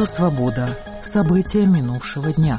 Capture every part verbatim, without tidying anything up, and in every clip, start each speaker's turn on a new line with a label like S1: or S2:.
S1: Радио «Свобода». События минувшего дня.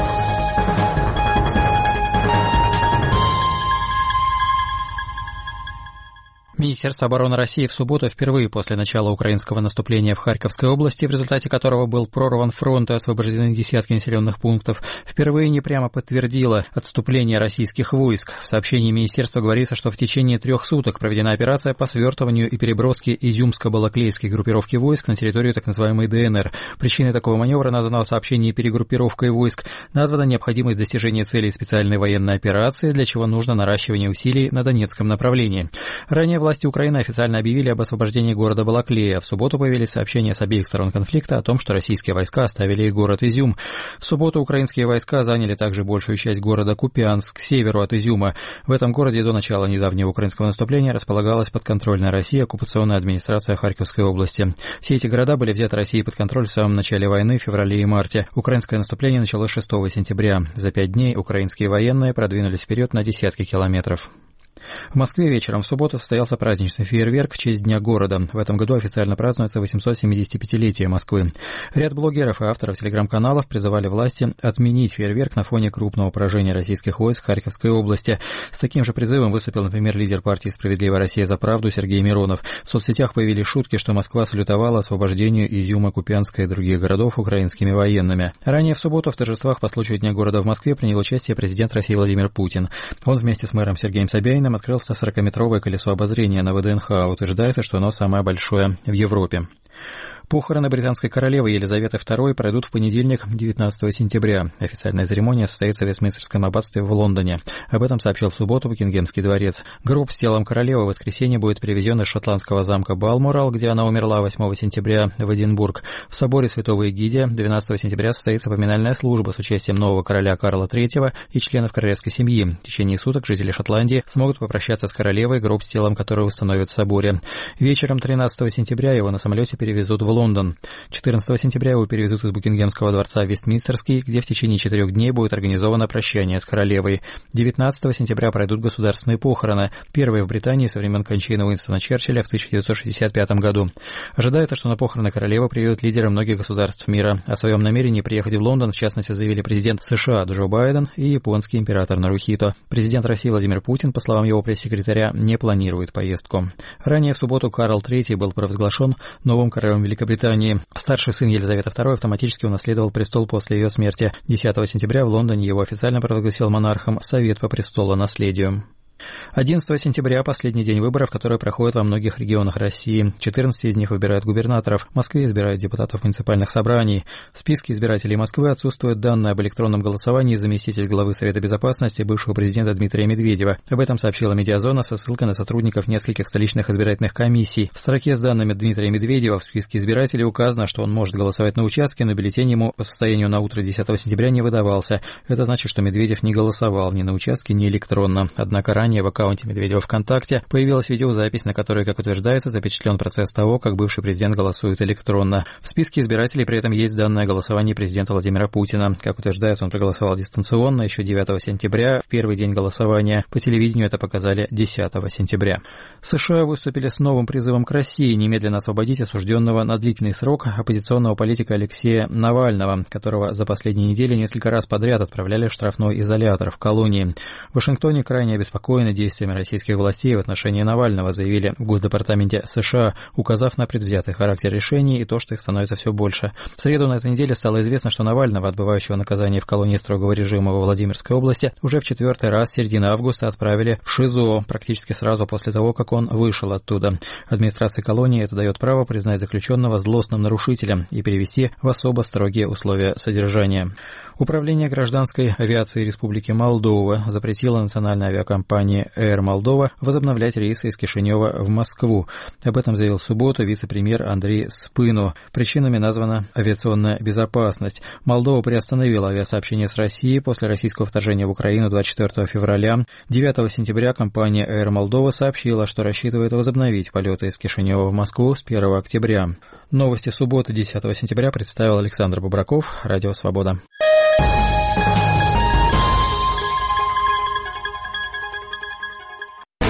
S2: Министерство обороны России в субботу впервые после начала украинского наступления в Харьковской области, в результате которого был прорван фронт и освобождены десятки населенных пунктов, впервые не прямо подтвердило отступление российских войск. В сообщении министерства говорится, что в течение трех суток проведена операция по свертыванию и переброске изюмско-балаклейской группировки войск на территорию так называемой ДНР. Причиной такого маневра названа в сообщении перегруппировкой войск. Названа необходимость достижения целей специальной военной операции, для чего нужно наращивание усилий на Донецком направлении. Ранее власти Украины официально объявили об освобождении города Балаклея. В субботу появились сообщения с обеих сторон конфликта о том, что российские войска оставили и город Изюм. В субботу украинские войска заняли также большую часть города Купянск, к северу от Изюма. В этом городе до начала недавнего украинского наступления располагалась подконтрольная России оккупационная администрация Харьковской области. Все эти города были взяты Россией под контроль в самом начале войны, в феврале и марте. Украинское наступление началось шестого сентября. За пять дней украинские военные продвинулись вперед на десятки километров. В Москве вечером в субботу состоялся праздничный фейерверк в честь Дня города. В этом году официально празднуется восемьсот семидесятипятилетие Москвы. Ряд блогеров и авторов телеграм-каналов призывали власти отменить фейерверк на фоне крупного поражения российских войск в Харьковской области. С таким же призывом выступил, например, лидер партии «Справедливая Россия за правду» Сергей Миронов. В соцсетях появились шутки, что Москва салютовала освобождению Изюма, Купянска и других городов украинскими военными. Ранее в субботу в торжествах по случаю Дня города в Москве принял участие президент России Владимир Путин. Он вместе с мэром Сергеем Собяниным открыл sto сорокаметровое колесо обозрения на ВДНХ. Утверждается, что оно самое большое в Европе. Похороны британской королевы Елизаветы второй пройдут в понедельник, девятнадцатого сентября. Официальная церемония состоится в Вестминстерском аббатстве в Лондоне. Об этом сообщил в субботу Букингемский дворец. Гроб с телом королевы в воскресенье будет перевезен из шотландского замка Балморал, где она умерла восьмого сентября, в Эдинбург. В соборе Святого Эгидия двенадцатого сентября состоится поминальная служба с участием нового короля Карла третьего и членов королевской семьи. В течение суток жители Шотландии смогут попрощаться с королевой, гроб с телом которой установят в соборе. Вечером тринадцатого сентября его на самолете перевезут в Лондон. Лондон. четырнадцатого сентября его перевезут из Букингемского дворца в Вестминстерский, где в течение четырех дней будет организовано прощание с королевой. девятнадцатого сентября пройдут государственные похороны, первые в Британии со времен кончины Уинстона Черчилля в тысяча девятьсот шестьдесят пятом году. Ожидается, что на похороны королевы приедут лидеры многих государств мира. О своем намерении приехать в Лондон, в частности, заявили президент США Джо Байден и японский император Нарухито. Президент России Владимир Путин, по словам его пресс-секретаря, не планирует поездку. Ранее в субботу Карл третий был провозглашен новым королем Великобритании. Старший сын Елизаветы второй автоматически унаследовал престол после ее смерти. десятого сентября в Лондоне его официально провозгласил монархом Совет по престолонаследию. одиннадцатого сентября – последний день выборов, которые проходят во многих регионах России. четырнадцать из них выбирают губернаторов. В Москве избирают депутатов муниципальных собраний. В списке избирателей Москвы отсутствует данные об электронном голосовании заместитель главы Совета Безопасности бывшего президента Дмитрия Медведева. Об этом сообщила Медиазона со ссылкой на сотрудников нескольких столичных избирательных комиссий. В строке с данными Дмитрия Медведева в списке избирателей указано, что он может голосовать на участке, но бюллетень ему по состоянию на утро десятого сентября не выдавался. Это значит, что Медведев не голосовал ни на участке, ни электронно. Однако ранее в аккаунте Медведева ВКонтакте появилась видеозапись, на которой, как утверждается, запечатлен процесс того, как бывший президент голосует электронно. В списке избирателей при этом есть данные о голосовании президента Владимира Путина. Как утверждается, он проголосовал дистанционно еще девятого сентября, в первый день голосования. По телевидению это показали десятого сентября. США выступили с новым призывом к России немедленно освободить осужденного на длительный срок оппозиционного политика Алексея Навального, которого за последние недели несколько раз подряд отправляли в штрафной изолятор в колонии. В Вашингтоне крайне обеспокоены действиями российских властей в отношении Навального, заявили в Госдепартаменте США, указав на предвзятый характер решений и то, что их становится все больше. В среду на этой неделе стало известно, что Навального, отбывающего наказание в колонии строгого режима во Владимирской области, уже в четвертый раз с середины августа отправили в ШИЗО, практически сразу после того, как он вышел оттуда. Администрации колонии это дает право признать заключенного злостным нарушителем и перевести в особо строгие условия содержания. Управление гражданской авиации Республики Молдова запретило национальной авиакомпании Air Moldova возобновлять рейсы из Кишинева в Москву. Об этом заявил в субботу вице-премьер Андрей Спыну. Причинами названа авиационная безопасность. Молдова приостановила авиасообщение с Россией после российского вторжения в Украину двадцать четвёртого февраля. девятого сентября компания Air Moldova сообщила, что рассчитывает возобновить полеты из Кишинева в Москву с первого октября. Новости субботы десятого сентября представил Александр Бубраков, Радио Свобода.